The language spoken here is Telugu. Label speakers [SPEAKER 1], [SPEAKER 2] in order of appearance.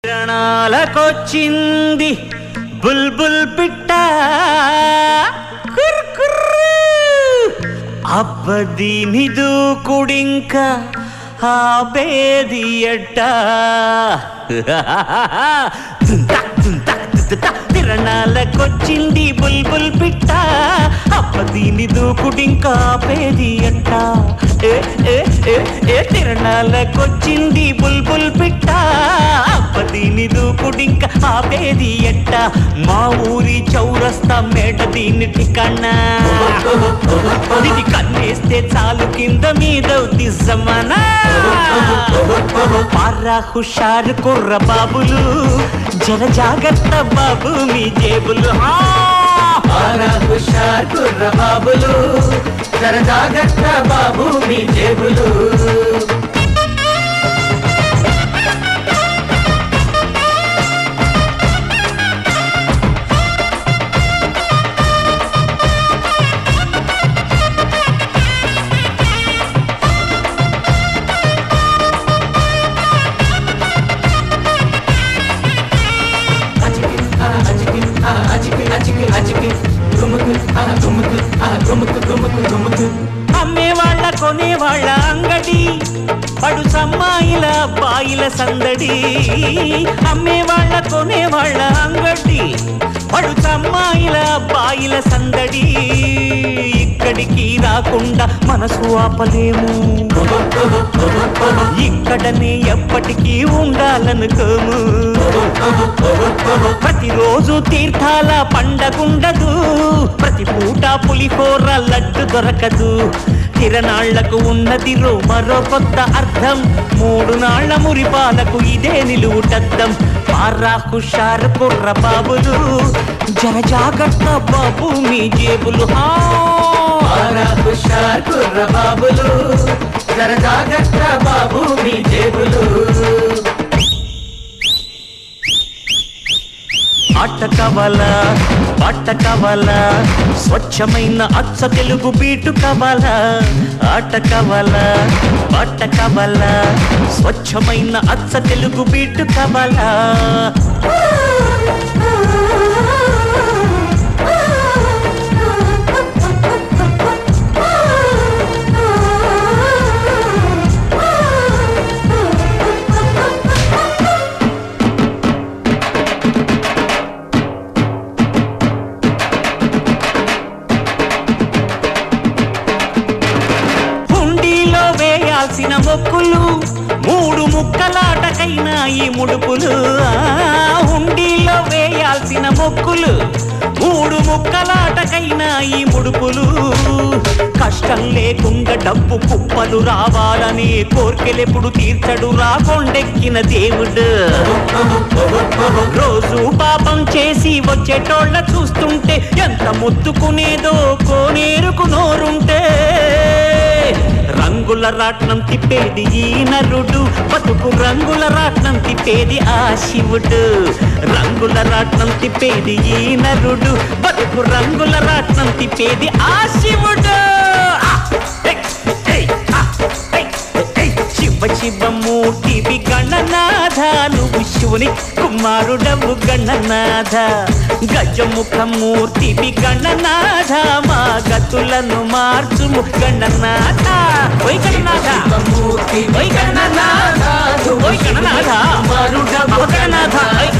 [SPEAKER 1] రణాలకొచ్చింది బుల్బుల్ పిట్ట అబ్బది నిదు కుడింక ఆపేది ఎట్ట తిరణాలకొచ్చింది బుల్బుల్ పిట్ట అబ్బది నిదు కుడింక ఆపేది ఎట్ట తిరణాలకొచ్చింది బుల్బుల్ పిట్ట అబ్బది నిదు కుడింక ఆపేది ఎట్ట మా ఊరి చౌరస్తా మేట దీని ఠికానా ఇది కన్నేస్తే చాలు కింద మీద జమానా పారా హుషారు కుర్ర బాబులు జర జాగ్రత్త బాబు మీ జేబులు
[SPEAKER 2] పారా హుషారు కుర్ర బాబులు జర జాగ్రత్త బాబు మీ జేబులు
[SPEAKER 1] అమ్మేవాళ్ళ కొనేవాళ్ళ అంగడి పడు సమ్మాయిల బాయిల సందడి అమ్మేవాళ్ళ కొనేవాళ్ళ అంగడి పడు సమ్మాయిల బాయిల సందడి ఇక్కడికి రాకుండా మనసు ఆపలేము ఇక్కడనే ఎప్పటికీ ఉండాలనుకోము ప్రతిరోజు తీర్థాల పండగుండదు ప్రతి పూట పులిహోర లడ్డు దొరకదు తిరణాళ్లకు ఉన్నది మరో కొత్త అర్థం 3 నాళ్ల మురిపాలకు ఇదే నిలువుటద్దం పారా హుషారు కుర్ర బాబులు జర జాగ్రత్త బాబు మీ జేబులు
[SPEAKER 2] పారా హుషారు కుర్ర బాబులు జర జాగ్రత్త బాబు మీ జేబులు
[SPEAKER 1] ఆట కావాలా పాట కావాలా స్వచ్ఛమైన అచ్చ తెలుగు బీటు కావాలా ఆట కావాలా పాట కావాలా స్వచ్ఛమైన అచ్చ తెలుగు బీటు కావాలా మొక్కులు 3 ముక్కలాటకైనా ఈ ముడుపులు హుండీలో వేయాల్సిన మొక్కులు 3 ముక్కలాటకైనా ఈ ముడుపులు కష్టం లేకుండా డబ్బు కుప్పలు రావాలని కోర్కెలెప్పుడు తీర్చడు రాకొండెక్కిన దేవుడు రోజు పాపం చేసి వచ్చేటోళ్ళ చూస్తుంటే ఎంత ముత్తుకునేదో కోనేరుకు నోరుంటే రంగుల రాట్నం తిప్పేది ఈ నరుడు బతుకు రంగుల రాట్నం తిప్పేది ఆ శివుడు రంగుల రాట్నం తిప్పేది ఈ నరుడు బతుకు రంగుల రాట్నం తిప్పేది ఆ శివుడు శివ శివమూర్తివి గణనాథ నువ్వు శివుని కుమారుడవు గణనాథ గజముఖమూర్తివి గణనాథ మా గతులను మార్చుము గణనాథ ఓయ్ గణనాథ ఓయ్ గణనాథ ఓయ్ గణనాథ గణనాథ